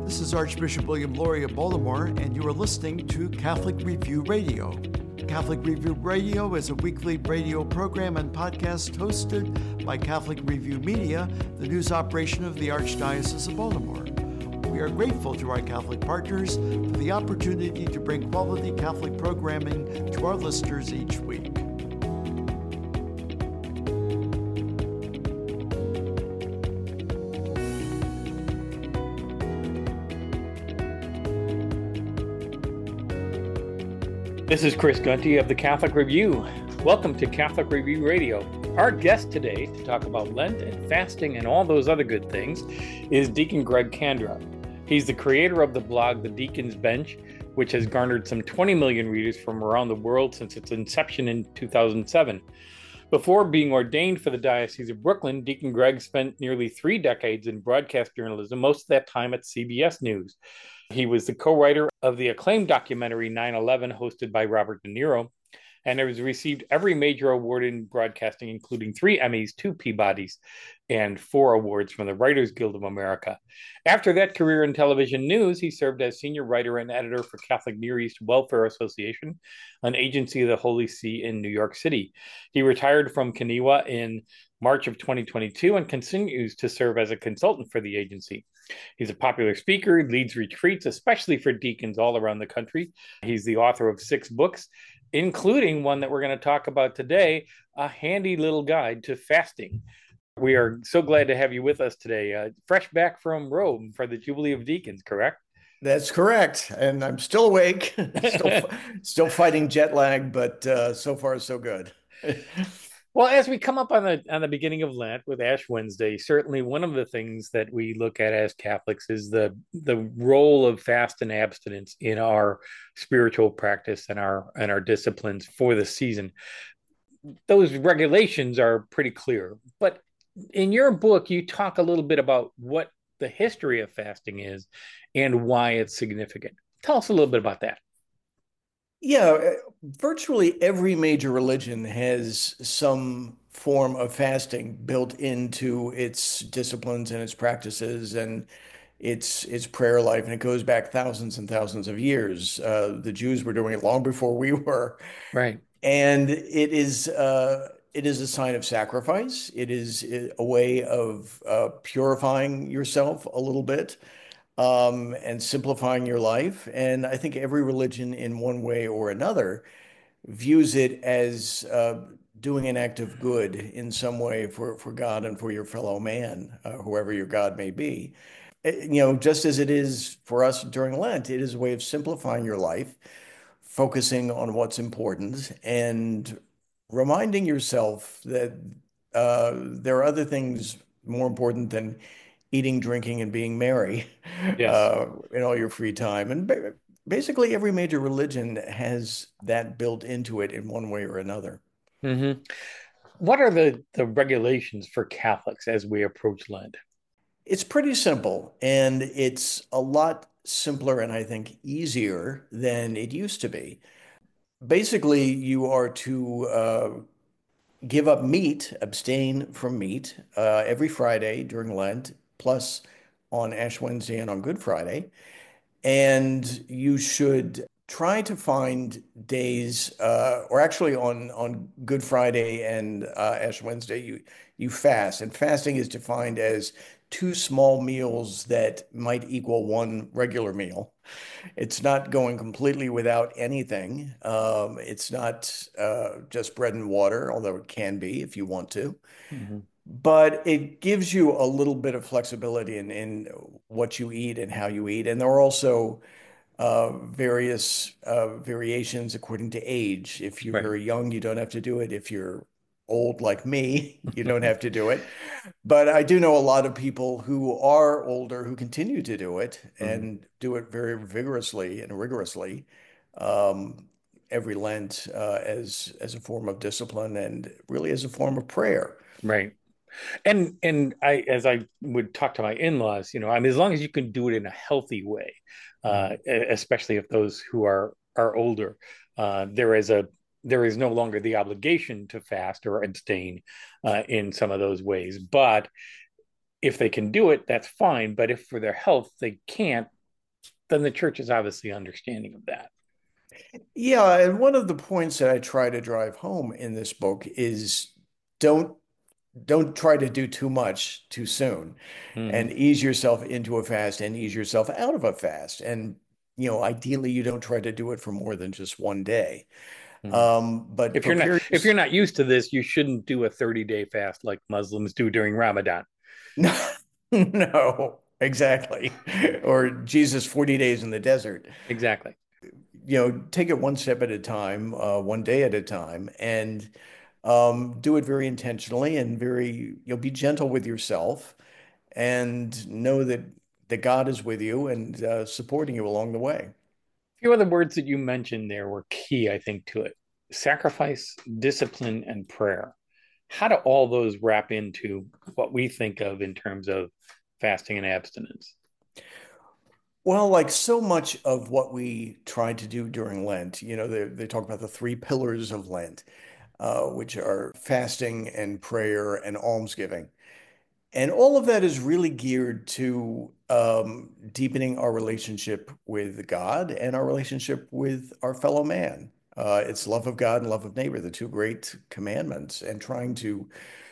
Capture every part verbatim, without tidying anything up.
This is Archbishop William Lori of Baltimore, and you are listening to Catholic Review Radio. Catholic Review Radio is a weekly radio program and podcast hosted by Catholic Review Media, the news operation of the Archdiocese of Baltimore. We are grateful to our Catholic partners for the opportunity to bring quality Catholic programming to our listeners each week. This is Chris Gunty of the Catholic Review. Welcome to Catholic Review Radio. Our guest today to talk about Lent and fasting and all those other good things is Deacon Greg Kandra. He's the creator of the blog The Deacon's Bench, which has garnered some twenty million readers from around the world since its inception in two thousand seven. Before being ordained for the Diocese of Brooklyn, Deacon Greg spent nearly three decades in broadcast journalism, most of that time at C B S News. He was the co-writer of the acclaimed documentary nine eleven, hosted by Robert De Niro, and has received every major award in broadcasting, including three Emmys, two Peabodys, and four awards from the Writers Guild of America. After that career in television news, he served as senior writer and editor for Catholic Near East Welfare Association, an agency of the Holy See in New York City. He retired from Kaniwa in March of twenty twenty-two and continues to serve as a consultant for the agency. He's a popular speaker, leads retreats, especially for deacons all around the country. He's the author of six books, including one that we're going to talk about today, a handy little guide to fasting. We are so glad to have you with us today, uh, fresh back from Rome for the Jubilee of Deacons, correct? That's correct. And I'm still awake, still, still fighting jet lag, but uh, so far so good. Well, as we come up on the on the beginning of Lent with Ash Wednesday, certainly one of the things that we look at as Catholics is the the role of fast and abstinence in our spiritual practice and our and our disciplines for the season. Those regulations are pretty clear, but in your book, you talk a little bit about what the history of fasting is and why it's significant. Tell us a little bit about that. Yeah, virtually every major religion has some form of fasting built into its disciplines and its practices and its its prayer life, and it goes back thousands and thousands of years. Uh, the Jews were doing it long before we were, right? And it is uh, it is a sign of sacrifice. It is a way of uh, purifying yourself a little bit. Um, and simplifying your life. And I think every religion in one way or another views it as uh, doing an act of good in some way for, for God and for your fellow man, uh, whoever your God may be. It, you know, just as it is for us during Lent, it is a way of simplifying your life, focusing on what's important, and reminding yourself that uh, there are other things more important than eating, drinking, and being merry yes. uh, in all your free time. And ba- basically every major religion has that built into it in one way or another. Mm-hmm. What are the, the regulations for Catholics as we approach Lent? It's pretty simple, and it's a lot simpler and I think easier than it used to be. Basically, you are to uh, give up meat, abstain from meat uh, every Friday during Lent, plus on Ash Wednesday and on Good Friday. And you should try to find days, uh, or actually on, on Good Friday and uh, Ash Wednesday, you, you fast. And fasting is defined as two small meals that might equal one regular meal. It's not going completely without anything. Um, it's not uh, just bread and water, although it can be if you want to. Mm-hmm. But it gives you a little bit of flexibility in, in what you eat and how you eat. And there are also uh, various uh, variations according to age. If you're right. very young, you don't have to do it. If you're old like me, you don't have to do it. But I do know a lot of people who are older who continue to do it and mm-hmm. do it very vigorously and rigorously um, every Lent uh, as as a form of discipline and really as a form of prayer. Right. And and I, as I would talk to my in-laws, you know, I mean, as long as you can do it in a healthy way, uh, especially if those who are are older, uh, there is a there is no longer the obligation to fast or abstain uh, in some of those ways. But if they can do it, that's fine. But if for their health they can't, then the church is obviously understanding of that. Yeah, and one of the points that I try to drive home in this book is don't don't try to do too much too soon Hmm. and ease yourself into a fast and ease yourself out of a fast. And you know, ideally you don't try to do it for more than just one day. Hmm. Um, but If you're not prepare if you're yourself. not used to this, you shouldn't do a thirty day fast like Muslims do during Ramadan. No, no, exactly. Or Jesus forty days in the desert. Exactly. You know, take it one step at a time, uh, one day at a time, and um, do it very intentionally and very, you know, be gentle with yourself and know that that God is with you and uh, supporting you along the way. A few other words that you mentioned there were key, I think, to it: sacrifice, discipline, and prayer. How do all those wrap into what we think of in terms of fasting and abstinence? Well, like so much of what we try to do during Lent, you know, they, they talk about the three pillars of Lent, uh, which are fasting and prayer and almsgiving. And all of that is really geared to um, deepening our relationship with God and our relationship with our fellow man. Uh, it's love of God and love of neighbor, the two great commandments, and trying to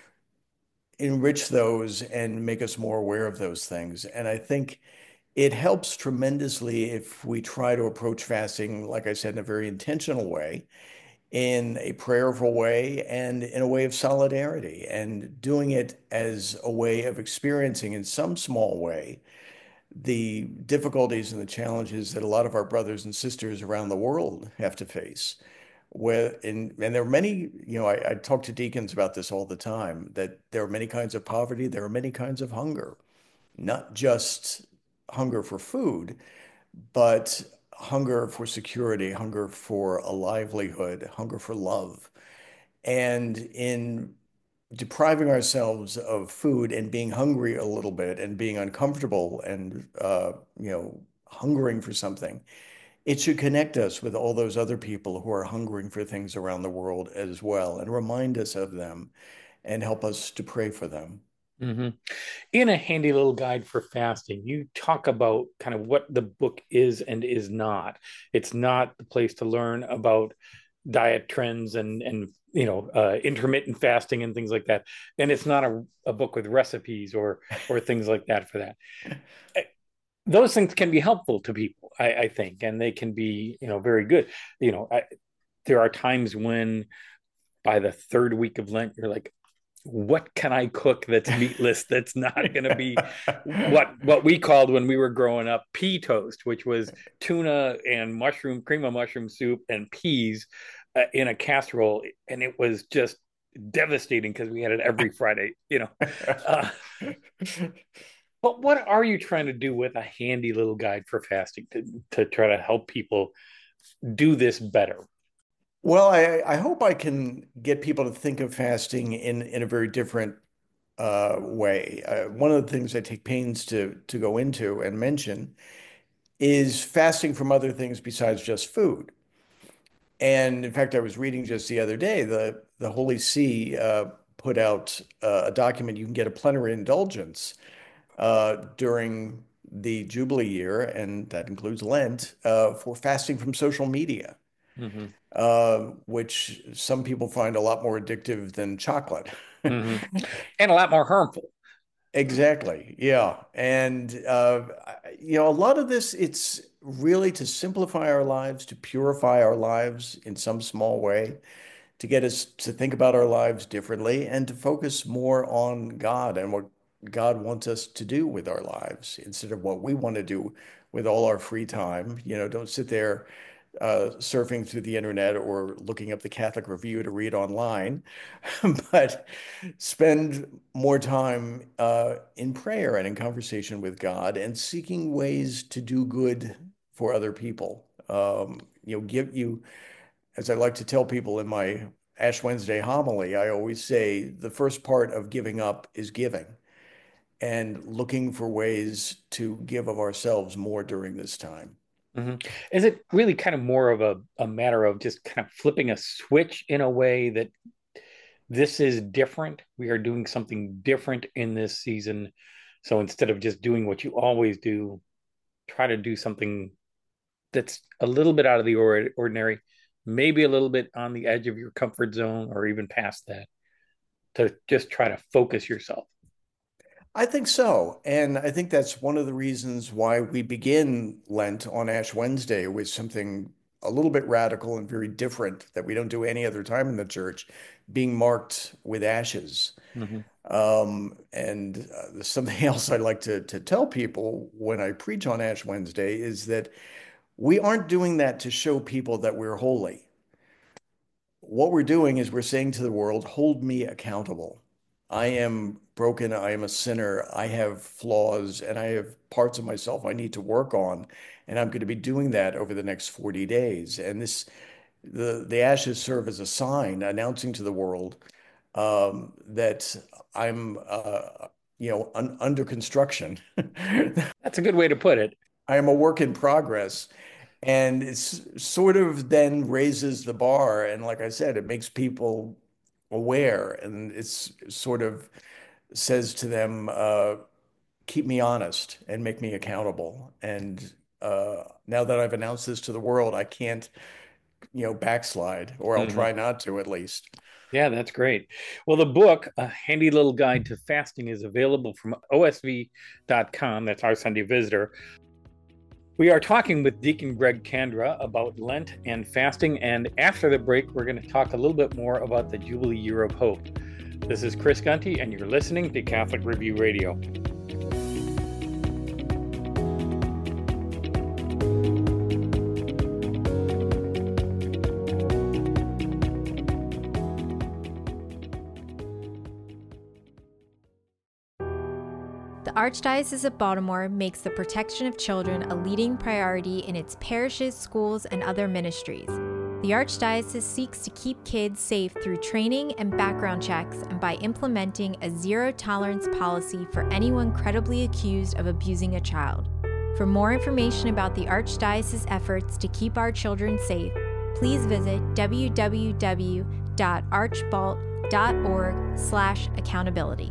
enrich those and make us more aware of those things. And I think it helps tremendously if we try to approach fasting, like I said, in a very intentional way, in a prayerful way, and in a way of solidarity, and doing it as a way of experiencing in some small way the difficulties and the challenges that a lot of our brothers and sisters around the world have to face. Where in, and there are many, you know, I, I talk to deacons about this all the time, that there are many kinds of poverty, there are many kinds of hunger, not just hunger for food, but hunger for security, hunger for a livelihood, hunger for love. And in depriving ourselves of food and being hungry a little bit and being uncomfortable and, uh, you know, hungering for something, it should connect us with all those other people who are hungering for things around the world as well and remind us of them and help us to pray for them. Mm-hmm. In a handy little guide for fasting, you talk about kind of what the book is and is not. It's not the place to learn about diet trends and and you know uh, intermittent fasting and things like that. And it's not a, a book with recipes or or things like that for that. Eh, Those things can be helpful to people, I, I think, and they can be you know very good. You know, I, there are times when by the third week of Lent, you're like, what can I cook that's meatless that's not going to be what what we called when we were growing up pea toast, which was tuna and mushroom cream of mushroom soup and peas uh, in a casserole, and it was just devastating because we had it every Friday, you know. Uh, but what are you trying to do with a handy little guide for fasting to to try to help people do this better? Well, I, I hope I can get people to think of fasting in, in a very different uh, way. Uh, one of the things I take pains to to go into and mention is fasting from other things besides just food. And in fact, I was reading just the other day, the the Holy See uh, put out uh, a document. You can get a plenary indulgence uh, during the Jubilee year, and that includes Lent, uh, for fasting from social media, Mm-hmm. uh, which some people find a lot more addictive than chocolate. Mm-hmm. And a lot more harmful. Exactly. Yeah. And, uh, you know, a lot of this, it's really to simplify our lives, to purify our lives in some small way, to get us to think about our lives differently and to focus more on God and what God wants us to do with our lives instead of what we want to do with all our free time. You know, don't sit there uh, surfing through the internet or looking up the Catholic Review to read online, but spend more time uh, in prayer and in conversation with God and seeking ways to do good for other people. Um, you know, give you, as I like to tell people in my Ash Wednesday homily, I always say the first part of giving up is giving and looking for ways to give of ourselves more during this time. Mm-hmm. Is it really kind of more of a, a matter of just kind of flipping a switch in a way that this is different? We are doing something different in this season. So instead of just doing what you always do, try to do something that's a little bit out of the ordinary, maybe a little bit on the edge of your comfort zone or even past that, to just try to focus yourself. I think so. And I think that's one of the reasons why we begin Lent on Ash Wednesday with something a little bit radical and very different that we don't do any other time in the church, being marked with ashes. Mm-hmm. Um, and uh, something else I'd like to, to tell people when I preach on Ash Wednesday is that we aren't doing that to show people that we're holy. What we're doing is we're saying to the world, hold me accountable. I am broken. I am a sinner. I have flaws and I have parts of myself I need to work on. And I'm going to be doing that over the next forty days. And this, the, the ashes serve as a sign announcing to the world um, that I'm, uh, you know, un under construction. That's a good way to put it. I am a work in progress. And it's sort of then raises the bar. And like I said, it makes people aware and it's sort of says to them, uh, keep me honest and make me accountable. And uh, now that I've announced this to the world, I can't, you know, backslide, or I'll Mm-hmm. try not to at least. Yeah, that's great. Well, the book, A Handy Little Guide to Fasting, is available from O S V dot com. That's our Sunday Visitor. We are talking with Deacon Greg Kandra about Lent and fasting, and after the break, we're going to talk a little bit more about the Jubilee Year of Hope. This is Chris Gunty, and you're listening to Catholic Review Radio. The Archdiocese of Baltimore makes the protection of children a leading priority in its parishes, schools, and other ministries. The Archdiocese seeks to keep kids safe through training and background checks and by implementing a zero-tolerance policy for anyone credibly accused of abusing a child. For more information about the Archdiocese's efforts to keep our children safe, please visit w w w dot archbalt dot org slash accountability.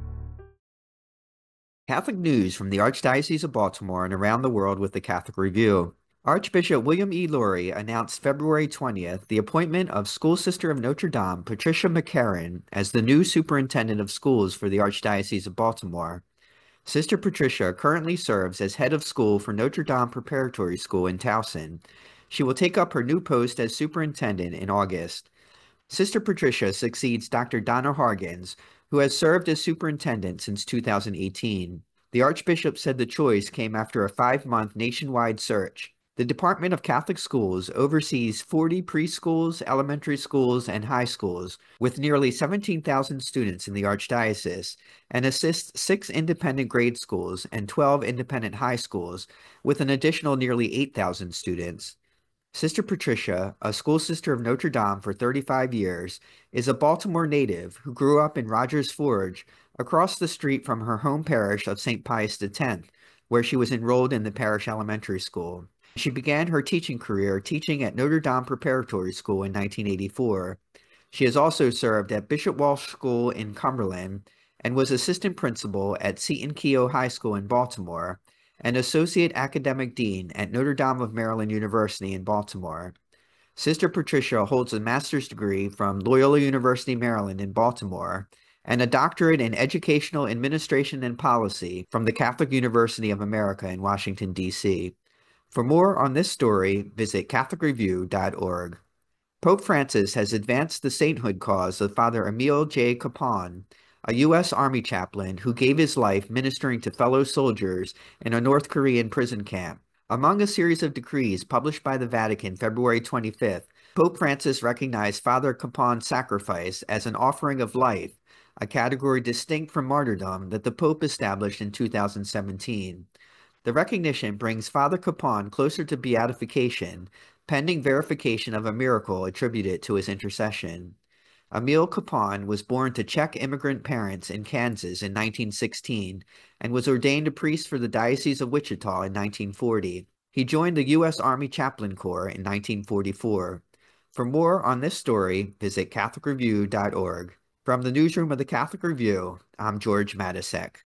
Catholic news from the Archdiocese of Baltimore and around the world with the Catholic Review. Archbishop William E. Lori announced February twentieth the appointment of School Sister of Notre Dame, Patricia McCarran, as the new Superintendent of Schools for the Archdiocese of Baltimore. Sister Patricia currently serves as head of school for Notre Dame Preparatory School in Towson. She will take up her new post as superintendent in August. Sister Patricia succeeds Doctor Donna Hargens, who has served as superintendent since two thousand eighteen. The Archbishop said the choice came after a five-month nationwide search. The Department of Catholic Schools oversees forty preschools, elementary schools, and high schools, with nearly seventeen thousand students in the Archdiocese, and assists six independent grade schools and twelve independent high schools, with an additional nearly eight thousand students. Sister Patricia, a school sister of Notre Dame for thirty-five years, is a Baltimore native who grew up in Rogers Forge, across the street from her home parish of Saint Pius X, where she was enrolled in the parish elementary school. She began her teaching career teaching at Notre Dame Preparatory School in nineteen eighty-four. She has also served at Bishop Walsh School in Cumberland and was assistant principal at Seton Keogh High School in Baltimore and Associate Academic Dean at Notre Dame of Maryland University in Baltimore. Sister Patricia holds a master's degree from Loyola University, Maryland in Baltimore, and a doctorate in Educational Administration and Policy from the Catholic University of America in Washington, D C For more on this story, visit catholic review dot org. Pope Francis has advanced the sainthood cause of Father Emile J. Capon, a U S Army chaplain who gave his life ministering to fellow soldiers in a North Korean prison camp. Among a series of decrees published by the Vatican February twenty-fifth, Pope Francis recognized Father Capon's sacrifice as an offering of life, a category distinct from martyrdom that the Pope established in two thousand seventeen. The recognition brings Father Capon closer to beatification, pending verification of a miracle attributed to his intercession. Emile Capon was born to Czech immigrant parents in Kansas in nineteen sixteen and was ordained a priest for the Diocese of Wichita in nineteen forty. He joined the U S Army Chaplain Corps in nineteen forty-four. For more on this story, visit catholic review dot org. From the newsroom of the Catholic Review, I'm George Matisek.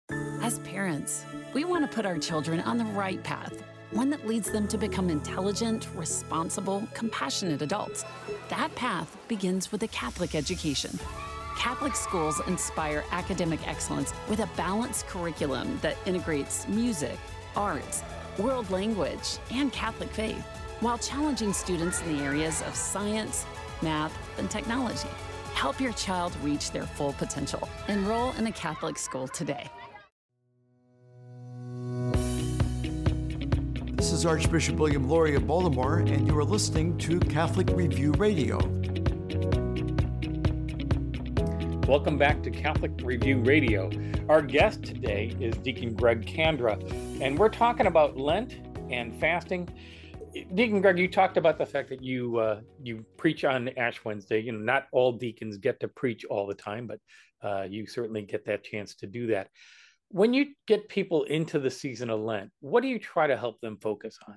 As parents, we want to put our children on the right path, one that leads them to become intelligent, responsible, compassionate adults. That path begins with a Catholic education. Catholic schools inspire academic excellence with a balanced curriculum that integrates music, arts, world language, and Catholic faith, while challenging students in the areas of science, math, and technology. Help your child reach their full potential. Enroll in a Catholic school today. This is Archbishop William Lori of Baltimore, and you are listening to Catholic Review Radio. Welcome back to Catholic Review Radio. Our guest today is Deacon Greg Kandra, and we're talking about Lent and fasting. Deacon Greg, you talked about the fact that you uh, you preach on Ash Wednesday. You know, not all deacons get to preach all the time, but uh, you certainly get that chance to do that. When you get people into the season of Lent, what do you try to help them focus on?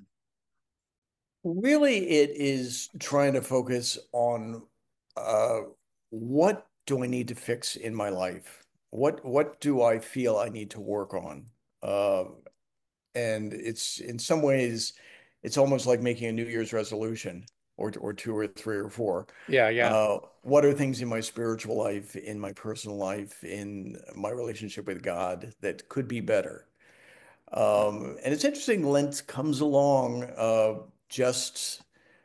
Really, it is trying to focus on uh, what do I need to fix in my life? What what do I feel I need to work on? Uh, and it's in some ways, it's almost like making a New Year's resolution, or or two or three or four. Yeah, yeah. Uh, what are things in my spiritual life, in my personal life, in my relationship with God that could be better? Um, and it's interesting, Lent comes along uh, just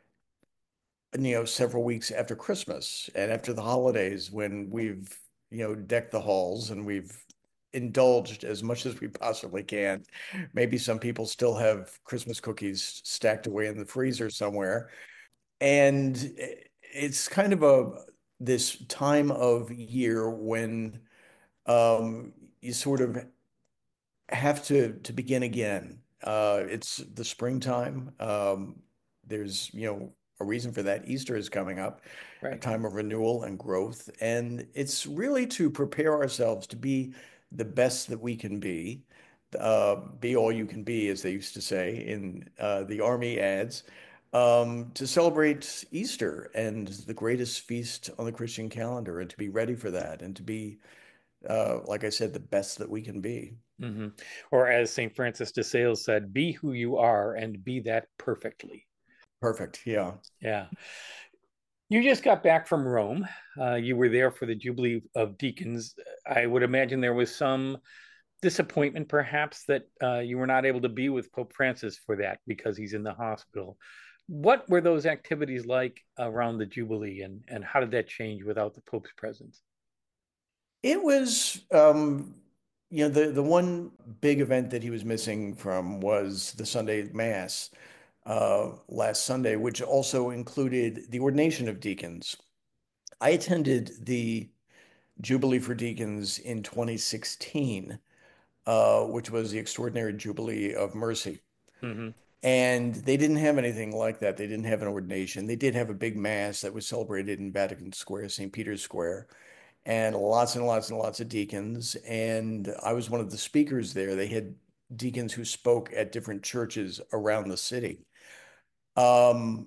you know, several weeks after Christmas and after the holidays, when we've, you know, decked the halls and we've indulged as much as we possibly can. Maybe some people still have Christmas cookies stacked away in the freezer somewhere. And it's kind of a this time of year when um, you sort of have to to begin again. Uh, it's the springtime. Um, there's, you know, a reason for that. Easter is coming up, a Right. time of renewal and growth. And it's really to prepare ourselves to be the best that we can be. Uh, be all you can be, as they used to say in uh, the Army ads, um, to celebrate Easter and the greatest feast on the Christian calendar, and to be ready for that, and to be, uh, like I said, the best that we can be. Mm-hmm. Or as Saint Francis de Sales said, be who you are and be that perfectly. Perfect. Yeah. Yeah. You just got back from Rome. Uh, you were there for the Jubilee of Deacons. I would imagine there was some disappointment, perhaps, that uh, you were not able to be with Pope Francis for that because he's in the hospital. What were those activities like around the Jubilee, and, and how did that change without the Pope's presence? It was, um, you know, the, the one big event that he was missing from was the Sunday Mass uh, last Sunday, which also included the ordination of deacons. I attended the Jubilee for Deacons in twenty sixteen, uh, which was the Extraordinary Jubilee of Mercy. Mm-hmm. And they didn't have anything like that. They didn't have an ordination. They did have a big mass that was celebrated in Vatican Square, Saint Peter's Square, and lots and lots and lots of deacons. And I was one of the speakers there. They had deacons who spoke at different churches around the city. Um,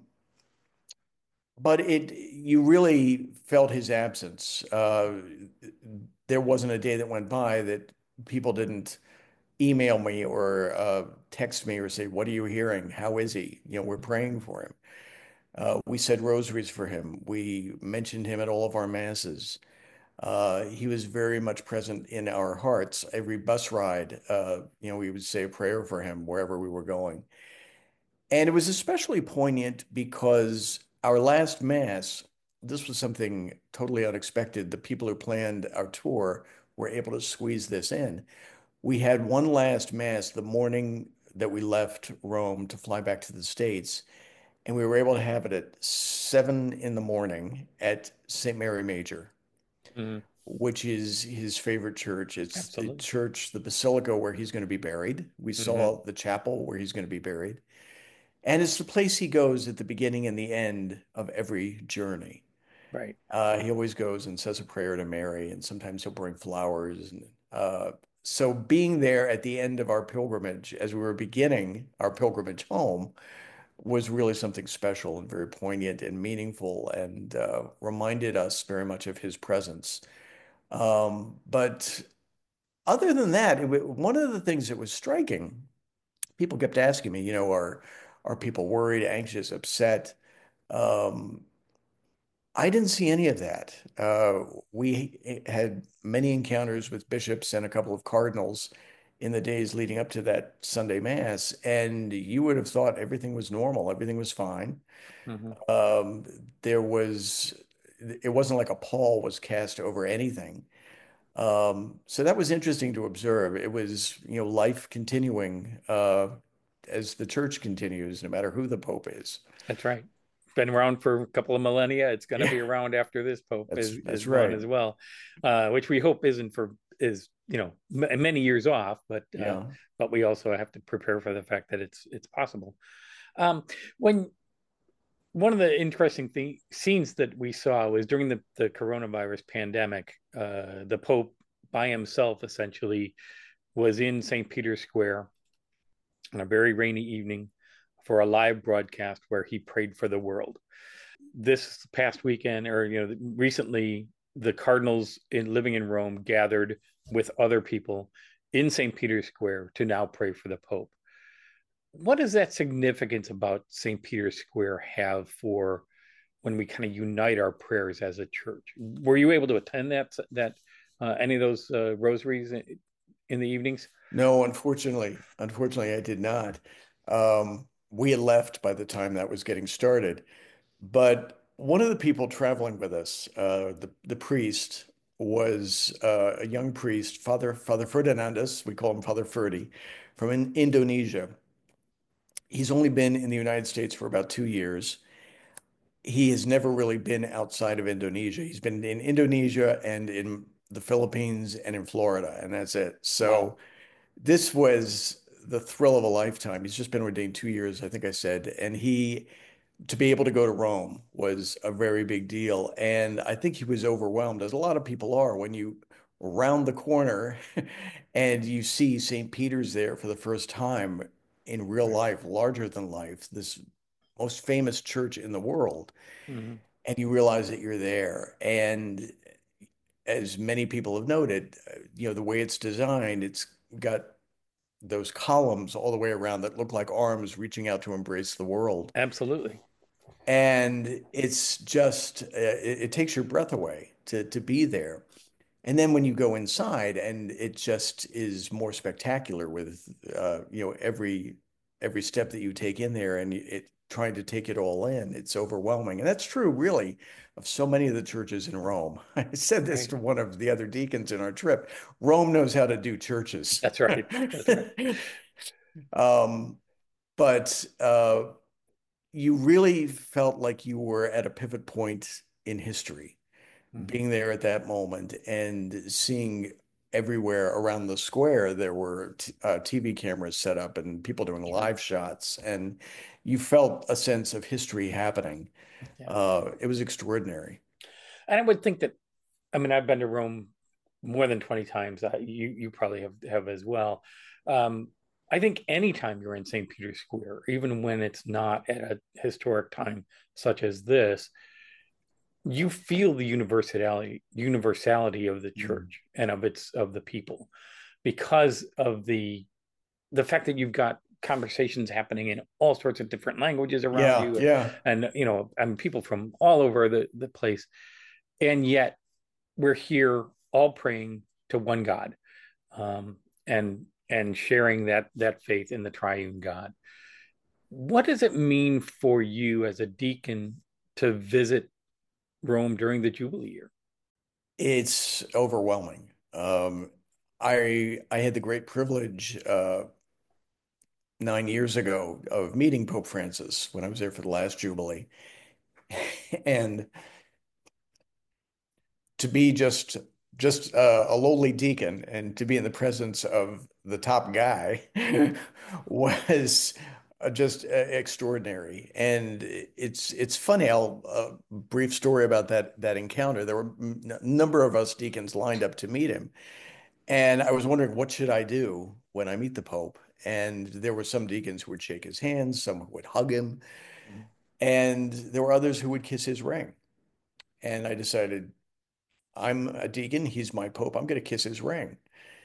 but it, you really felt his absence. Uh, there wasn't a day that went by that people didn't email me or uh, text me or say, "What are you hearing? How is he?" You know, we're praying for him. Uh, we said rosaries for him. We mentioned him at all of our masses. Uh, he was very much present in our hearts. Every bus ride, uh, you know, we would say a prayer for him wherever we were going. And it was especially poignant because our last Mass, this was something totally unexpected. The people who planned our tour were able to squeeze this in. We had one last Mass the morning that we left Rome to fly back to the States, and we were able to have it at seven in the morning at Saint Mary Major, Mm-hmm. which is his favorite church. It's Absolutely. the church, the basilica where he's going to be buried. We Mm-hmm. saw the chapel where he's going to be buried. And it's the place he goes at the beginning and the end of every journey. Right. Uh, he always goes and says a prayer to Mary, and sometimes he'll bring flowers. And uh, so being there at the end of our pilgrimage, as we were beginning our pilgrimage home, was really something special and very poignant and meaningful, and uh, reminded us very much of his presence. Um, but other than that, it, one of the things that was striking, people kept asking me, you know, are are people worried, anxious, upset? Um, I didn't see any of that. Uh, we had many encounters with bishops and a couple of cardinals in the days leading up to that Sunday Mass, and you would have thought everything was normal, everything was fine. Hmm. Um, there was, it wasn't like a pall was cast over anything. Um, so that was interesting to observe. It was, you know, life continuing uh, as the church continues, no matter who the Pope is. That's right. Been around for a couple of millennia. It's going to Yeah, be around after this pope that's is that's is gone right. as well, uh, which we hope isn't for is you know m- many years off, but uh, Yeah. but we also have to prepare for the fact that it's it's possible. Um, when one of the interesting thing, scenes that we saw was during the, the coronavirus pandemic, uh, the Pope by himself essentially was in Saint Peter's Square on a very rainy evening for a live broadcast where he prayed for the world. This past weekend, or you know, recently, the Cardinals in living in Rome gathered with other people in Saint Peter's Square to now pray for the Pope. What does that significance about Saint Peter's Square have for when we kind of unite our prayers as a church? Were you able to attend that that uh, any of those uh, rosaries in, in the evenings? No, unfortunately, unfortunately, I did not. Um, we had left by the time that was getting started. But one of the people traveling with us, uh, the the priest, was uh, a young priest, Father Father Ferdinandus. We call him Father Ferdi, from in Indonesia. He's only been in the United States for about two years. He has never really been outside of Indonesia. He's been in Indonesia and in the Philippines and in Florida, and that's it. Wow. So this was the thrill of a lifetime. He's just been ordained two years, I think I said, and he to be able to go to Rome was a very big deal. And I think he was overwhelmed, as a lot of people are, when you round the corner and you see Saint Peter's there for the first time in real life, larger than life, this most famous church in the world. Mm-hmm. And you realize that you're there. And as many people have noted, uh, you know, the way it's designed, it's got those columns all the way around that look like arms reaching out to embrace the world. Absolutely. And it's just uh, it, it takes your breath away to to be there. And then when you go inside, and it just is more spectacular with uh, you know every every step that you take in there, and it trying to take it all in, it's overwhelming. And that's true, really, of so many of the churches in Rome. I said this Right. to one of the other deacons in our trip. Rome knows how to do churches. That's right. That's right. um, but uh, you really felt like you were at a pivot point in history, Mm-hmm. being there at that moment and seeing everywhere around the square there were t uh, T V cameras set up and people doing Sure. live shots, and you felt a sense of history happening. Yeah. Uh, it was extraordinary. And I would think that, I mean, I've been to Rome more than twenty times. Uh, you you probably have have as well. Um, I think anytime you're in Saint Peter's Square, even when it's not at a historic time such as this, you feel the universality universality of the Mm. church and of its of the people because of the the fact that you've got conversations happening in all sorts of different languages around Yeah, you, and, yeah. and you know, I mean, people from all over the the place, and yet we're here all praying to one God, um, and and sharing that that faith in the triune God. What does it mean for you as a deacon to visit Rome during the Jubilee year? It's overwhelming. Um, I I had the great privilege uh, nine years ago of meeting Pope Francis when I was there for the last Jubilee, and to be just just uh, a lowly deacon and to be in the presence of the top guy was uh, just uh, extraordinary. And it's it's funny. I'll a brief story about that that encounter. There were a number of us deacons lined up to meet him, and I was wondering what should I do when I meet the Pope. And there were some deacons who would shake his hand, some who would hug him, and there were others who would kiss his ring. And I decided I'm a deacon. He's my pope. I'm going to kiss his ring.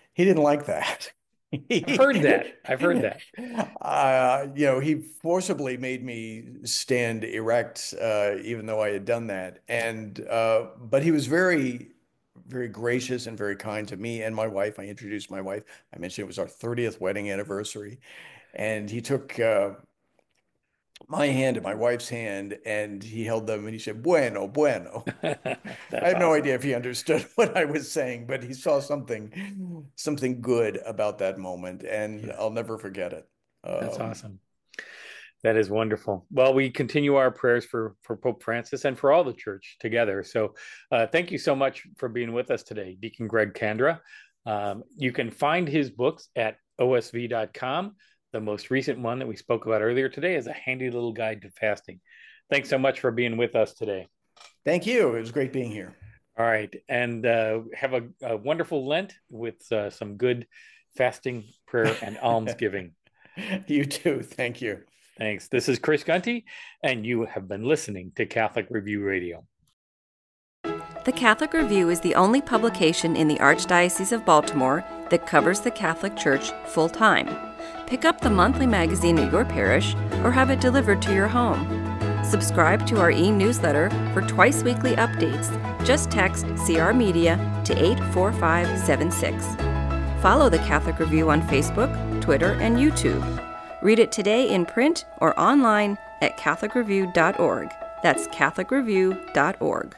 he didn't like that. I've heard that. I've heard that. Uh, you know, he forcibly made me stand erect, uh, even though I had done that. And uh, but he was very, very gracious and very kind to me and my wife. I introduced my wife. I mentioned it was our thirtieth wedding anniversary, and he took uh, my hand and my wife's hand, and he held them, and he said, "Bueno, bueno." I have no awesome. idea if he understood what I was saying, but he saw something, something good about that moment, and Yeah. I'll never forget it. That's Um, awesome. That is wonderful. Well, we continue our prayers for, for Pope Francis and for all the church together. So uh, thank you so much for being with us today, Deacon Greg Kandra. Um, you can find his books at O S V dot com. The most recent one that we spoke about earlier today is a handy little guide to fasting. Thanks so much for being with us today. Thank you. It was great being here. All right. And uh, have a, a wonderful Lent with uh, some good fasting, prayer, and almsgiving. You too. Thank you. Thanks. This is Chris Gunty, and you have been listening to Catholic Review Radio. The Catholic Review is the only publication in the Archdiocese of Baltimore that covers the Catholic Church full-time. Pick up the monthly magazine at your parish or have it delivered to your home. Subscribe to our e-newsletter for twice-weekly updates. Just text C R Media to eight four five seven six. Follow the Catholic Review on Facebook, Twitter, and YouTube. Read it today in print or online at catholic review dot org. That's catholic review dot org.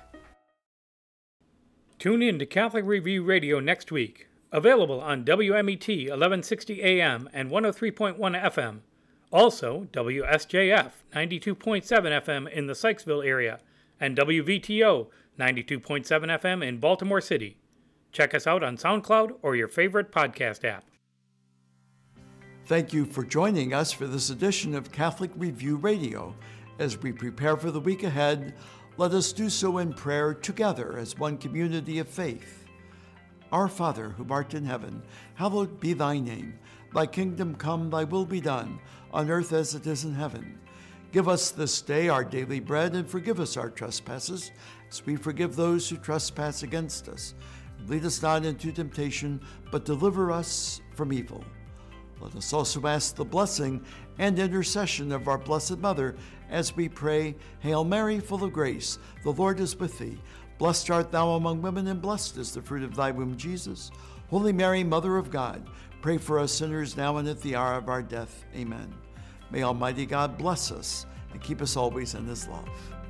Tune in to Catholic Review Radio next week. Available on W M E T eleven sixty A M and one oh three point one F M. Also, W S J F ninety-two point seven F M in the Sykesville area and W V T O ninety-two point seven F M in Baltimore City. Check us out on SoundCloud or your favorite podcast app. Thank you for joining us for this edition of Catholic Review Radio. As we prepare for the week ahead, let us do so in prayer together as one community of faith. Our Father, who art in heaven, hallowed be thy name. Thy kingdom come, thy will be done, on earth as it is in heaven. Give us this day our daily bread, and forgive us our trespasses, as we forgive those who trespass against us. Lead us not into temptation, but deliver us from evil. Let us also ask the blessing and intercession of our Blessed Mother as we pray, Hail Mary, full of grace, the Lord is with thee. Blessed art thou among women, and blessed is the fruit of thy womb, Jesus. Holy Mary, Mother of God, pray for us sinners now and at the hour of our death. Amen. May Almighty God bless us and keep us always in his love.